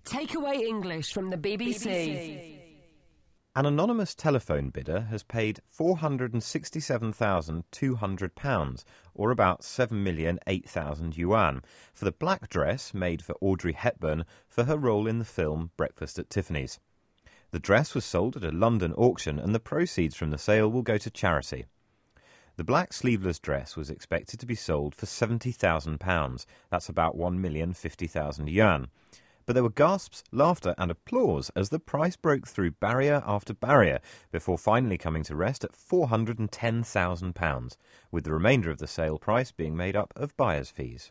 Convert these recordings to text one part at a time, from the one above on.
Takeaway English from the BBC. An anonymous telephone bidder has paid £467,200, or about 7,008,000 yuan, for the black dress made for Audrey Hepburn for her role in the film Breakfast at Tiffany's. The dress was sold at a London auction and the proceeds from the sale will go to charity. The black sleeveless dress was expected to be sold for £70,000, that's about 1,050,000 yuan. But there were gasps, laughter and applause as the price broke through barrier after barrier before finally coming to rest at £410,000, with the remainder of the sale price being made up of buyer's fees.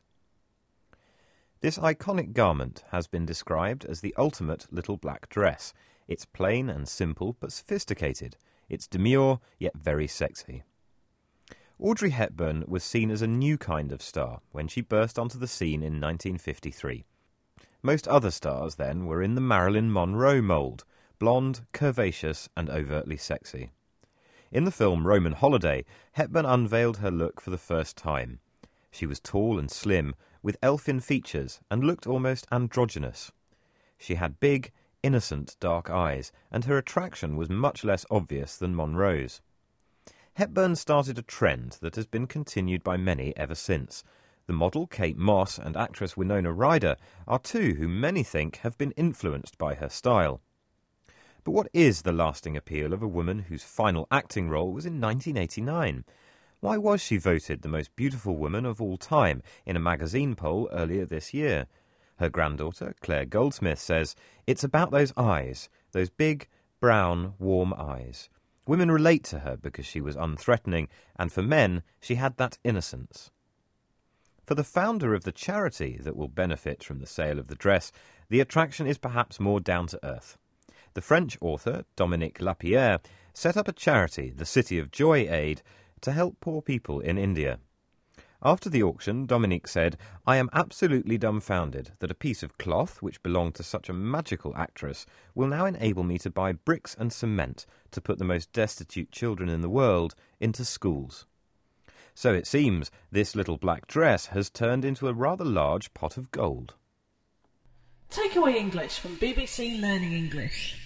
This iconic garment has been described as the ultimate little black dress. It's plain and simple but sophisticated. It's demure yet very sexy. Audrey Hepburn was seen as a new kind of star when she burst onto the scene in 1953. Most other stars then were in the Marilyn Monroe mould, blonde, curvaceous and overtly sexy. In the film Roman Holiday, Hepburn unveiled her look for the first time. She was tall and slim, with elfin features, and looked almost androgynous. She had big, innocent dark eyes, and her attraction was much less obvious than Monroe's. Hepburn started a trend that has been continued by many ever since. The model Kate Moss and actress Winona Ryder are two who many think have been influenced by her style. But what is the lasting appeal of a woman whose final acting role was in 1989? Why was she voted the most beautiful woman of all time in a magazine poll earlier this year? Her granddaughter, Claire Goldsmith, says, "It's about those eyes, those big, brown, warm eyes. Women relate to her because she was unthreatening, and for men, she had that innocence." For the founder of the charity that will benefit from the sale of the dress, the attraction is perhaps more down to earth. The French author, Dominique Lapierre, set up a charity, the City of Joy Aid, to help poor people in India. After the auction, Dominique said, "I am absolutely dumbfounded that a piece of cloth, which belonged to such a magical actress, will now enable me to buy bricks and cement to put the most destitute children in the world into schools." So it seems this little black dress has turned into a rather large pot of gold. Takeaway English from BBC Learning English.